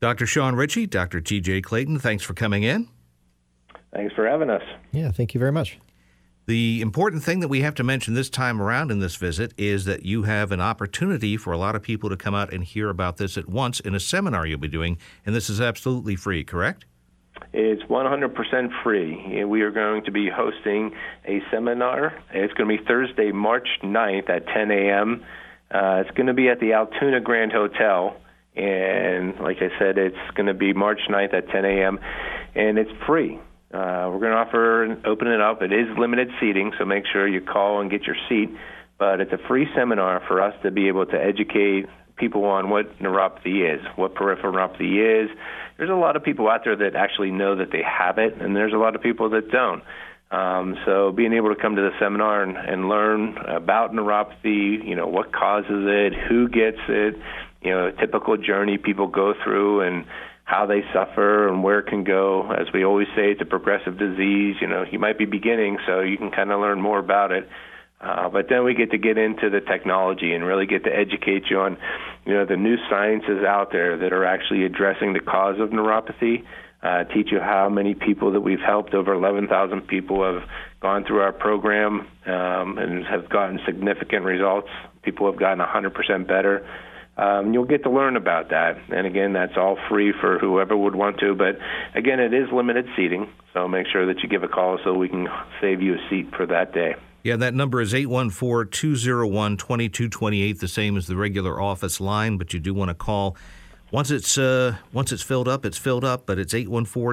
Dr. Sean Ritchie, Dr. T.J. Clayton, thanks for coming in. Thanks for having us. Yeah, thank you very much. The important thing that we have to mention this time around in this visit is that you have an opportunity for a lot of people to come out and hear about this at once in a seminar you'll be doing, and this is absolutely free, correct? It's 100% free. We are going to be hosting a seminar. It's going to be Thursday, March 9th at 10 a.m. It's going to be at the Altoona Grand Hotel, and like I said, it's going to be March 9th at 10 a.m., and it's free. We're going to open it up. It is limited seating, so make sure you call and get your seat. But it's a free seminar for us to be able to educate people on what neuropathy is, what peripheral neuropathy is. There's a lot of people out there that actually know that they have it, and there's a lot of people that don't. So being able to come to the seminar and learn about neuropathy, what causes it, who gets it, a typical journey people go through, and how they suffer and where it can go. As we always say, it's a progressive disease. You might be beginning, so you can kind of learn more about it. But then we get into the technology and really get to educate you on, the new sciences out there that are actually addressing the cause of neuropathy. Teach you how many people that we've helped. Over 11,000 people have gone through our program and have gotten significant results. People have gotten 100% better. You'll get to learn about that. And again, that's all free for whoever would want to. But again, it is limited seating, so make sure that you give a call so we can save you a seat for that day. Yeah, that number is 814-201-2228, the same as the regular office line, but you do want to call. Once it's filled up, it's filled up, but it's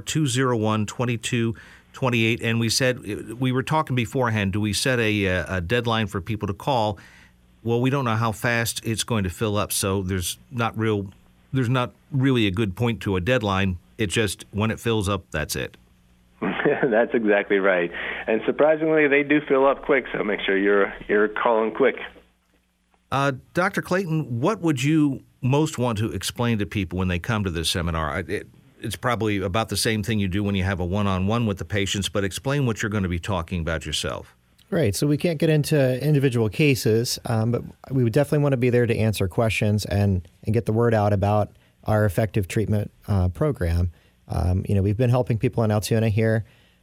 814-201-2228. And we were talking beforehand, do we set a deadline for people to call? Well, we don't know how fast it's going to fill up, so there's not really a good point to a deadline. It's just when it fills up, that's it. That's exactly right. And surprisingly, they do fill up quick, so make sure you're calling quick. Dr. Clayton, what would you most want to explain to people when they come to this seminar? It's probably about the same thing you do when you have a one-on-one with the patients, but explain what you're going to be talking about yourself. Right. So we can't get into individual cases, but we would definitely want to be there to answer questions and get the word out about our effective treatment program. We've been helping people in Altoona here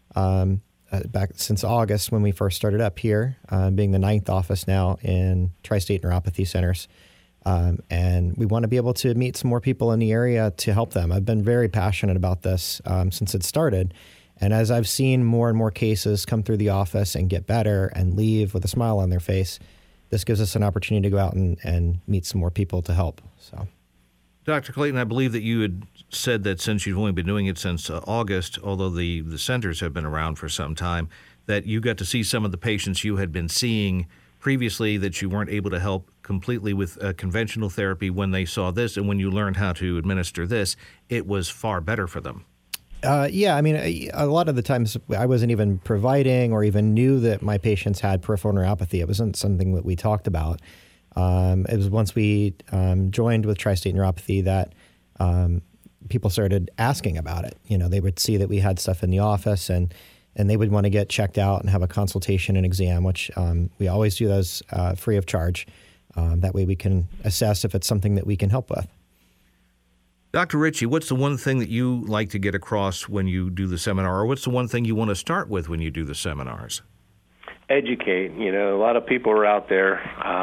back since August when we first started up here, being the 9th office now in Tri-State Neuropathy Centers. And we want to be able to meet some more people in the area to help them. I've been very passionate about this since it started. And as I've seen more and more cases come through the office and get better and leave with a smile on their face, this gives us an opportunity to go out and meet some more people to help. So, Dr. Clayton, I believe that you had said that since you've only been doing it since August, although the centers have been around for some time, that you got to see some of the patients you had been seeing previously that you weren't able to help completely with conventional therapy when they saw this, and when you learned how to administer this, it was far better for them. Yeah, I mean, a lot of the times I wasn't even providing or even knew that my patients had peripheral neuropathy. It wasn't something that we talked about. It was once we joined with Tri-State Neuropathy that people started asking about it. They would see that we had stuff in the office and they would want to get checked out and have a consultation and exam, which we always do those free of charge. That way we can assess if it's something that we can help with. Dr. Ritchie, what's the one thing that you like to get across when you do the seminar, or what's the one thing you want to start with when you do the seminars? Educate. A lot of people are out there.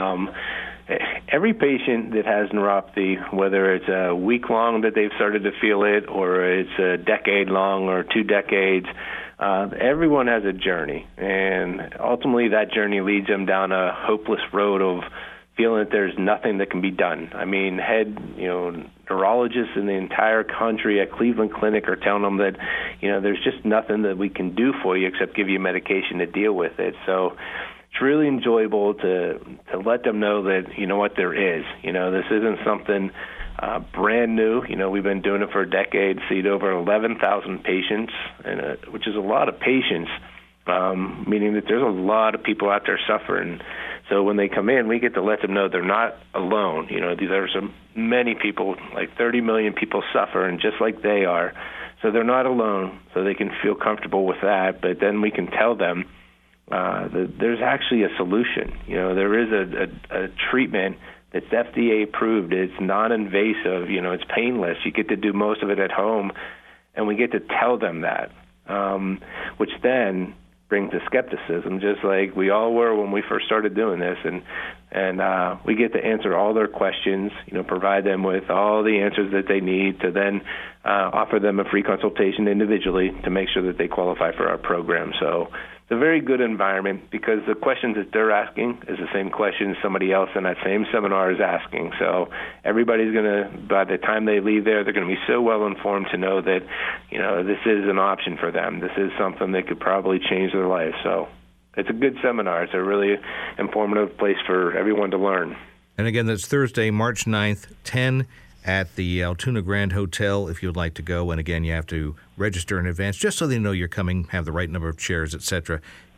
Every patient that has neuropathy, whether it's a week long that they've started to feel it or it's a decade long or 2 decades, everyone has a journey. And ultimately that journey leads them down a hopeless road of feeling that there's nothing that can be done. I mean, neurologists in the entire country at Cleveland Clinic are telling them that, there's just nothing that we can do for you except give you medication to deal with it. So it's really enjoyable to let them know that, there is. This isn't something brand new. We've been doing it for a decade, seen over 11,000 patients, which is a lot of patients, meaning that there's a lot of people out there suffering. So when they come in, we get to let them know they're not alone. There's many people, like 30 million people suffer, and just like they are. So they're not alone, so they can feel comfortable with that. But then we can tell them that there's actually a solution. There is a treatment It's FDA approved. It's non-invasive. It's painless. You get to do most of it at home, and we get to tell them that, which then brings the skepticism, just like we all were when we first started doing this, and we get to answer all their questions, provide them with all the answers that they need to then offer them a free consultation individually to make sure that they qualify for our program. So it's a very good environment because the questions that they're asking is the same questions somebody else in that same seminar is asking. So everybody's going to, by the time they leave there, they're going to be so well informed to know that, this is an option for them. This is something that could probably change their life. So it's a good seminar. It's a really informative place for everyone to learn. And again, that's Thursday, March 9th, 10 at the Altoona Grand Hotel if you'd like to go. And again, you have to register in advance just so they know you're coming, have the right number of chairs, etc.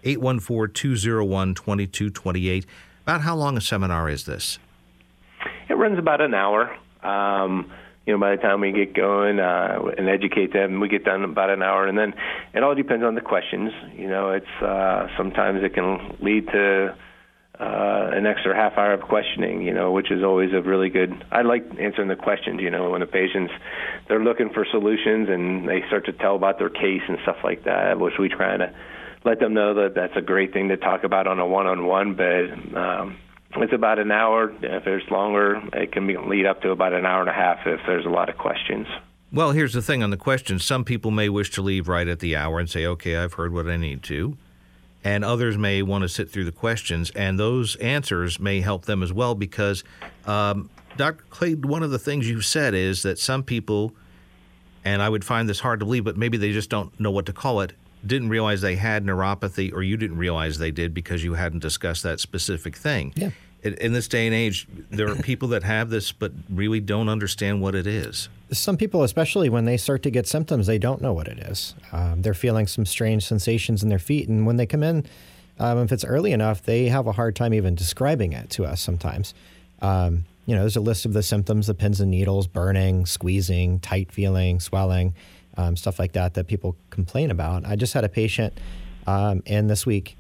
814-201-2228. About how long a seminar is this? It runs about an hour. By the time we get going and educate them, we get done about an hour. And then it all depends on the questions. It's sometimes it can lead to an extra half hour of questioning, which is always a really good. I like answering the questions, when the patients, they're looking for solutions and they start to tell about their case and stuff like that, which we try to let them know that that's a great thing to talk about on a one-on-one, but it's about an hour. If there's longer, it can lead up to about an hour and a half if there's a lot of questions. Well, here's the thing on the questions. Some people may wish to leave right at the hour and say, okay, I've heard what I need to. And others may want to sit through the questions, and those answers may help them as well because, Dr. Clade, one of the things you've said is that some people, and I would find this hard to believe, but maybe they just don't know what to call it, didn't realize they had neuropathy, or you didn't realize they did because you hadn't discussed that specific thing. Yeah. In this day and age, there are people that have this but really don't understand what it is. Some people, especially when they start to get symptoms, they don't know what it is. They're feeling some strange sensations in their feet. And when they come in, if it's early enough, they have a hard time even describing it to us sometimes. There's a list of the symptoms, the pins and needles, burning, squeezing, tight feeling, swelling, stuff like that people complain about. I just had a patient in this week.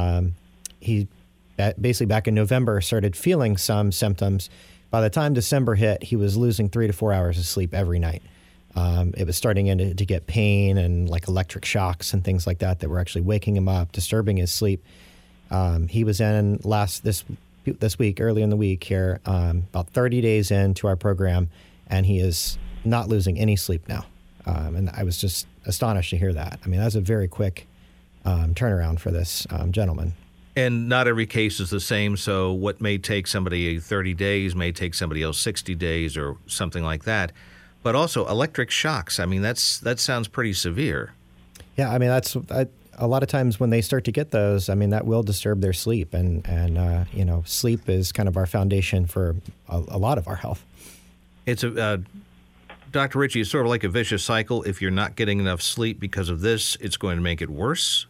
He basically back in November started feeling some symptoms. By the time December hit, he was losing 3 to 4 hours of sleep every night. It was starting to get pain and like electric shocks and things like that were actually waking him up, disturbing his sleep. He was in this week, early in the week here, about 30 days into our program, and he is not losing any sleep now. And I was just astonished to hear that. I mean, that's a very quick turnaround for this gentleman. And not every case is the same, so what may take somebody 30 days may take somebody else 60 days or something like that. But also electric shocks, I mean, that sounds pretty severe. Yeah, I mean, that's a lot of times when they start to get those, I mean, that will disturb their sleep. And sleep is kind of our foundation for a lot of our health. It's Dr. Ritchie, it's sort of like a vicious cycle. If you're not getting enough sleep because of this, it's going to make it worse.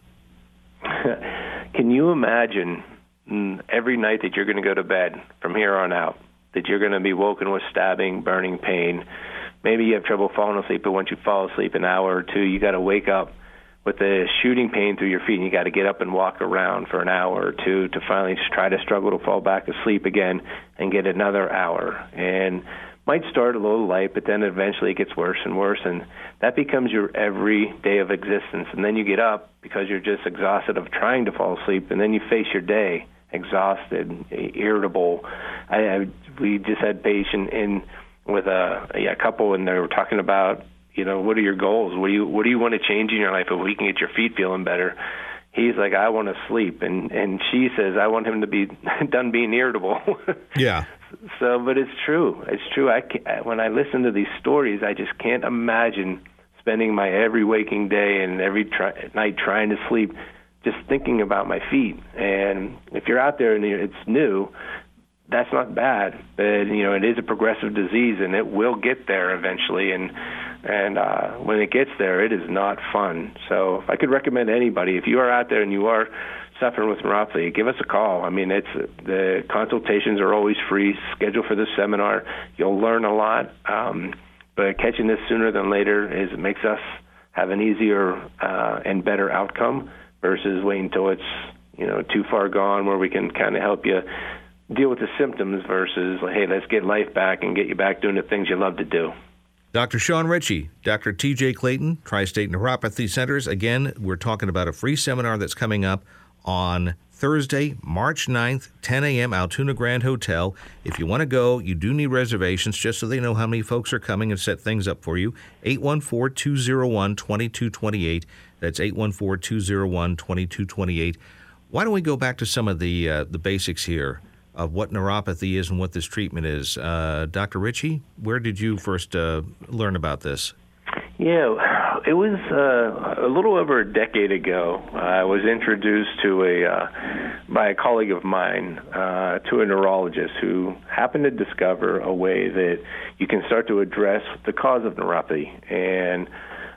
Can you imagine every night that you're going to go to bed from here on out, that you're going to be woken with stabbing, burning pain? Maybe you have trouble falling asleep, but once you fall asleep an hour or two, you got to wake up with a shooting pain through your feet, and you got to get up and walk around for an hour or two to finally try to struggle to fall back asleep again and get another hour. And might start a little light, but then eventually it gets worse and worse, and that becomes your every day of existence. And then you get up because you're just exhausted of trying to fall asleep, and then you face your day exhausted, irritable. We just had a patient in with a couple, and they were talking about, what are your goals? What do you want to change in your life if we can get your feet feeling better? He's like, I want to sleep, and she says, I want him to be done being irritable. Yeah. So, but it's true. It's true. When I listen to these stories, I just can't imagine spending my every waking day and every night trying to sleep just thinking about my feet. And if you're out there and it's new, that's not bad. But, it is a progressive disease, and it will get there eventually. And when it gets there, it is not fun. So if I could recommend anybody, if you are out there and you are suffering with neuropathy, give us a call. I mean, the consultations are always free. Schedule for the seminar. You'll learn a lot. But catching this sooner than later it makes us have an easier and better outcome versus waiting until it's too far gone, where we can kind of help you deal with the symptoms versus, hey, let's get life back and get you back doing the things you love to do. Dr. Sean Ritchie, Dr. T.J. Clayton, Tri-State Neuropathy Centers. Again, we're talking about a free seminar that's coming up on Thursday, March 9th, 10 a.m., Altoona Grand Hotel. If you want to go, you do need reservations just so they know how many folks are coming and set things up for you. 814-201-2228. That's 814-201-2228. Why don't we go back to some of the basics here of what neuropathy is and what this treatment is. Dr. Ritchie, where did you first learn about this? Yeah, it was a little over a decade ago. I was introduced to by a colleague of mine to a neurologist who happened to discover a way that you can start to address the cause of neuropathy, and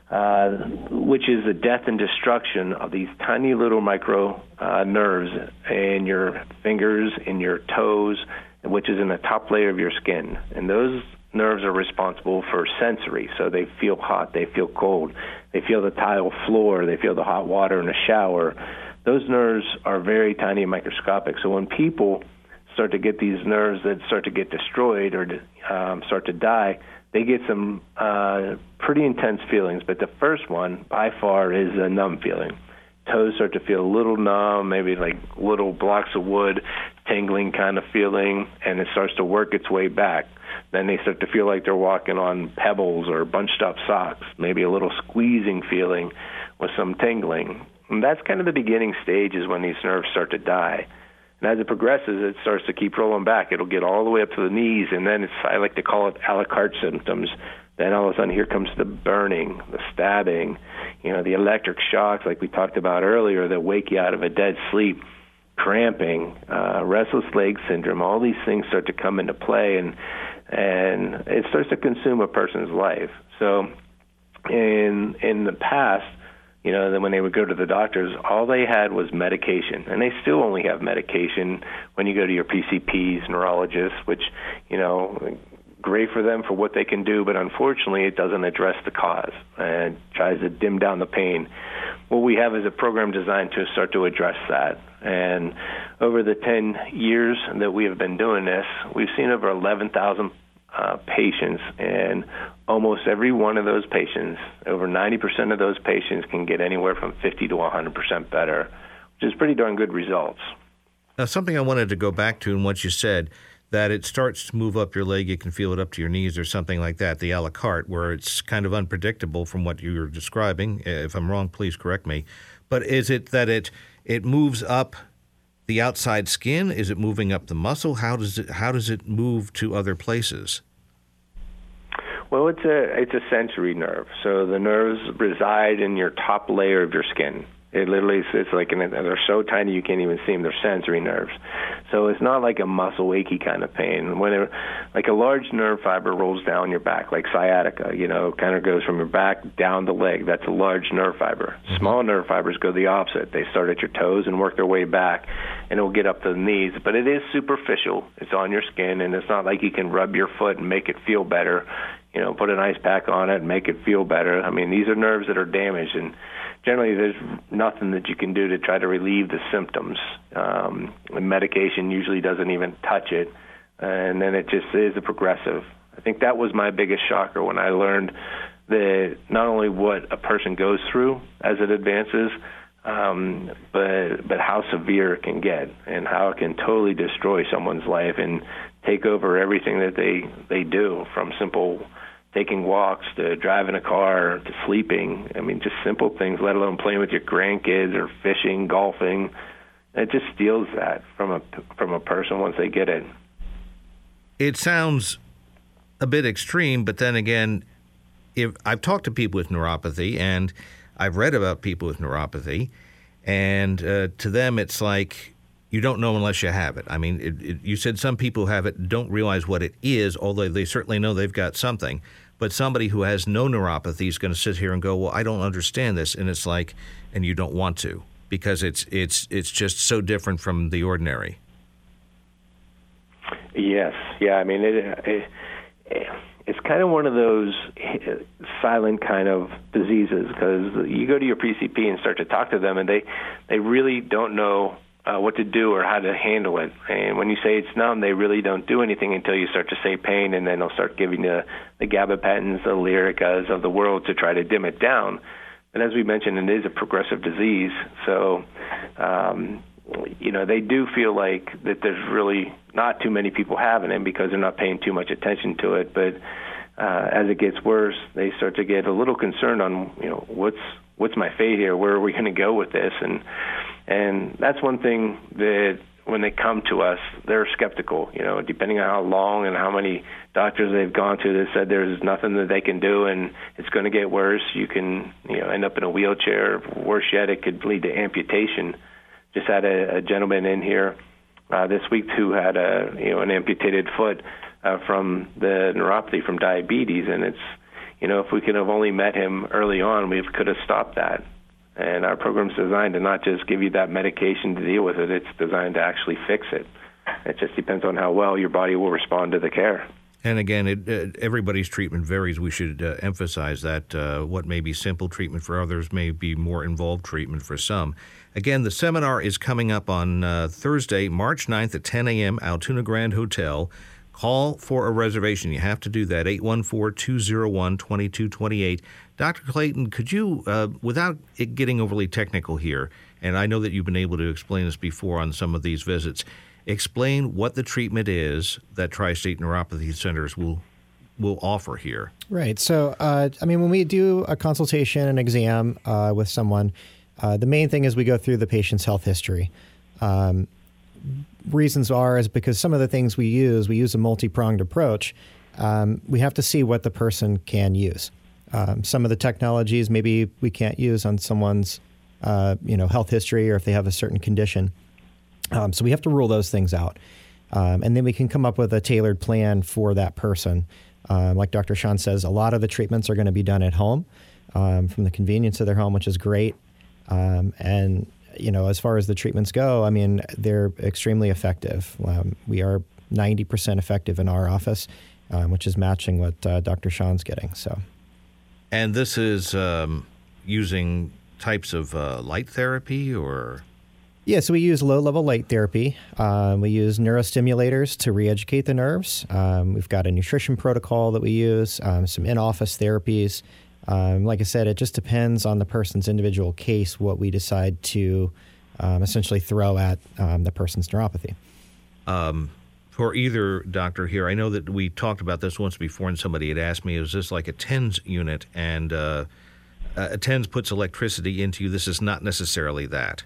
which is the death and destruction of these tiny little micro nerves in your fingers, in your toes, which is in the top layer of your skin. And those nerves are responsible for sensory, so they feel hot, they feel cold, they feel the tile floor, they feel the hot water in the shower. Those nerves are very tiny and microscopic. So when people start to get these nerves that start to get destroyed or start to die, they get some pretty intense feelings. But the first one, by far, is a numb feeling. Toes start to feel a little numb, maybe like little blocks of wood, tingling kind of feeling, and it starts to work its way back. Then they start to feel like they're walking on pebbles or bunched up socks, maybe a little squeezing feeling with some tingling. And that's kind of the beginning stage, is when these nerves start to die. And as it progresses, it starts to keep rolling back. It'll get all the way up to the knees, and then I like to call it a la carte symptoms. Then all of a sudden, here comes the burning, the stabbing, the electric shocks, like we talked about earlier, that wake you out of a dead sleep, cramping, restless leg syndrome. All these things start to come into play, and it starts to consume a person's life. So in the past, then when they would go to the doctors, all they had was medication. And they still only have medication when you go to your PCPs, neurologists, which, great for them for what they can do, but unfortunately it doesn't address the cause and tries to dim down the pain. What we have is a program designed to start to address that. And over the 10 years that we have been doing this, we've seen over 11,000 patients, and almost every one of those patients, over 90% of those patients, can get anywhere from 50 to 100% better, which is pretty darn good results. Now, something I wanted to go back to in what you said, that it starts to move up your leg, you can feel it up to your knees or something like that, the a la carte, where it's kind of unpredictable from what you were describing. If I'm wrong, please correct me. But is it that it moves up the outside skin? Is it moving up the muscle? How does it move to other places? Well, it's a sensory nerve. So the nerves reside in your top layer of your skin. It literally sits like they're so tiny you can't even see them. They're sensory nerves. So it's not like a muscle achy kind of pain. Like a large nerve fiber rolls down your back, like sciatica, kind of goes from your back down the leg. That's a large nerve fiber. Small nerve fibers go the opposite. They start at your toes and work their way back, and it'll get up to the knees. But it is superficial. It's on your skin, and it's not like you can rub your foot and make it feel better. Put an ice pack on it and make it feel better. I mean, these are nerves that are damaged, and generally there's nothing that you can do to try to relieve the symptoms. Medication usually doesn't even touch it, and then it just is a progressive. I think that was my biggest shocker when I learned that not only what a person goes through as it advances, but how severe it can get and how it can totally destroy someone's life and take over everything that they do, from simple taking walks to driving a car to sleeping. I mean, just simple things, let alone playing with your grandkids or fishing, golfing. It just steals that from a person once they get it. It sounds a bit extreme, but then again, if I've talked to people with neuropathy and I've read about people with neuropathy, and to them it's like you don't know unless you have it. I mean, you said some people have it, don't realize what it is, although they certainly know they've got something. But somebody who has no neuropathy is going to sit here and go, well, I don't understand this. And it's like, and you don't want to, because it's just so different from the ordinary. Yes. Yeah, I mean, it's kind of one of those silent kind of diseases, because you go to your PCP and start to talk to them, and they really don't know what to do or how to handle it. And when you say it's numb, they really don't do anything until you start to say pain, and then they'll start giving you the gabapentins, the Lyricas of the world to try to dim it down. And as we mentioned, it is a progressive disease, so they do feel like that there's really not too many people having it because they're not paying too much attention to it. But as it gets worse, they start to get a little concerned on, what's my fate here? Where are we going to go with this? And that's one thing that when they come to us, they're skeptical. Depending on how long and how many doctors they've gone to, they said there's nothing that they can do, and it's going to get worse. You can, end up in a wheelchair. Worse yet, it could lead to amputation. Just had a gentleman in here this week who had an amputated foot from the neuropathy from diabetes, and it's, if we could have only met him early on, we could have stopped that. And our program's designed to not just give you that medication to deal with it, it's designed to actually fix it. It just depends on how well your body will respond to the care. And again, everybody's treatment varies. We should emphasize that what may be simple treatment for others may be more involved treatment for some. Again, the seminar is coming up on Thursday, March 9th at 10 a.m., Altoona Grand Hotel. Call for a reservation. You have to do that, 814-201-2228. Dr. Clayton, could you, without it getting overly technical here, and I know that you've been able to explain this before on some of these visits, explain what the treatment is that Tri-State Neuropathy Centers will offer here. Right. So, when we do a consultation, an exam with someone, the main thing is we go through the patient's health history. Reasons is because some of the things we use a multi-pronged approach. We have to see what the person can use. Some of the technologies maybe we can't use on someone's health history or if they have a certain condition. So we have to rule those things out. And then we can come up with a tailored plan for that person. Like Dr. Sean says, a lot of the treatments are going to be done at home from the convenience of their home, which is great. And as far as the treatments go, they're extremely effective. We are 90% effective in our office, which is matching what Dr. Sean's getting. So, and this is using types of light therapy, or? Yeah, so we use low-level light therapy. We use neurostimulators to re-educate the nerves. We've got a nutrition protocol that we use, some in-office therapies. Like I said, it just depends on the person's individual case what we decide to essentially throw at the person's neuropathy. For either doctor here, I know that we talked about this once before, and somebody had asked me, is this like a TENS unit? And a TENS puts electricity into you. This is not necessarily that.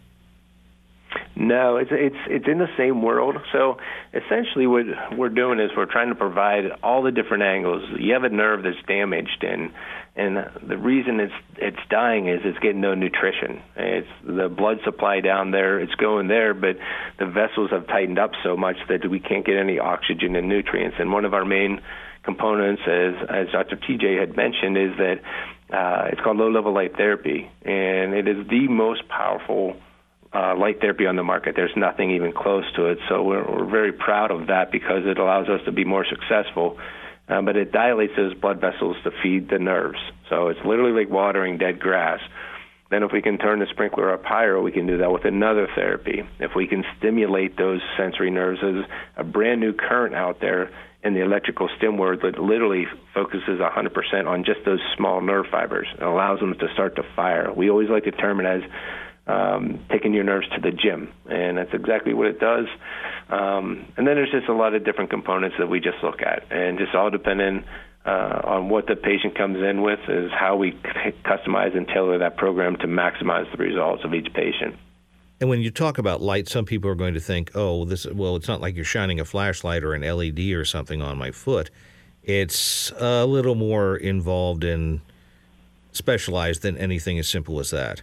No, it's in the same world. So essentially what we're doing is we're trying to provide all the different angles. You have a nerve that's damaged, and the reason it's dying is it's getting no nutrition. It's the blood supply down there, it's going there, but the vessels have tightened up so much that we can't get any oxygen and nutrients. And one of our main components, as Dr. TJ had mentioned, is that it's called low-level light therapy, and it is the most powerful light therapy on the market. There's nothing even close to it. So we're very proud of that because it allows us to be more successful. But it dilates those blood vessels to feed the nerves. So it's literally like watering dead grass. Then if we can turn the sprinkler up higher, we can do that with another therapy. If we can stimulate those sensory nerves, there's a brand new current out there in the electrical stim world that literally focuses 100% on just those small nerve fibers. It allows them to start to fire. We always like to term it as taking your nerves to the gym, and that's exactly what it does. And then there's just a lot of different components that we just look at, and just all depending on what the patient comes in with is how we customize and tailor that program to maximize the results of each patient. And when you talk about light, some people are going to think, it's not like you're shining a flashlight or an LED or something on my foot. It's a little more involved and specialized than anything as simple as that.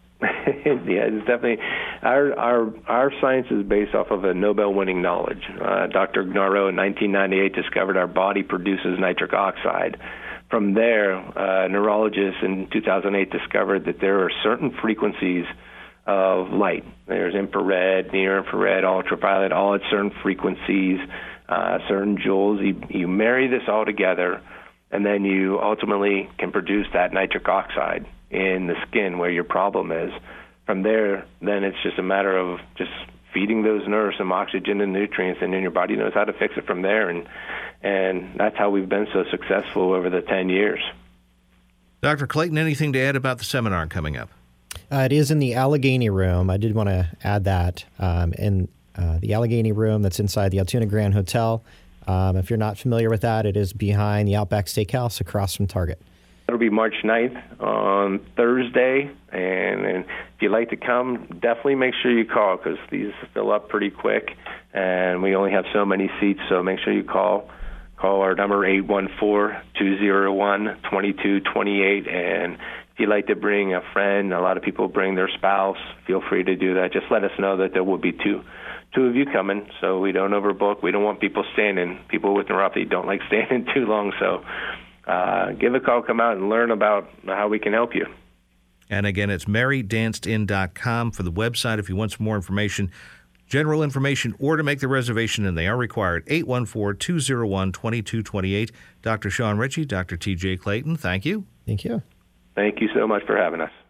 Yeah, it's definitely our science is based off of a Nobel-winning knowledge. Dr. Gnarot in 1998 discovered our body produces nitric oxide. From there, neurologists in 2008 discovered that there are certain frequencies of light. There's infrared, near-infrared, ultraviolet, all at certain frequencies, certain joules. You marry this all together, and then you ultimately can produce that nitric oxide in the skin where your problem is. From there, then it's just a matter of just feeding those nerves some oxygen and nutrients, and then your body knows how to fix it from there. And that's how we've been so successful over the 10 years. Dr. Clayton, anything to add about the seminar coming up? It is in the Allegheny Room. I did want to add that in the Allegheny Room that's inside the Altoona Grand Hotel. If you're not familiar with that, it is behind the Outback Steakhouse across from Target. It'll be March 9th on Thursday, and if you'd like to come, definitely make sure you call because these fill up pretty quick, and we only have so many seats, so make sure you call. Call our number 814-201-2228, and if you'd like to bring a friend, a lot of people bring their spouse, feel free to do that. Just let us know that there will be two of you coming, so we don't overbook. We don't want people standing. People with neuropathy don't like standing too long, so give a call, come out, and learn about how we can help you. And again, it's marydancedin.com for the website if you want some more information, general information, or to make the reservation, and they are required. 814-201-2228. Dr. Sean Ritchie, Dr. T.J. Clayton, thank you. Thank you. Thank you so much for having us.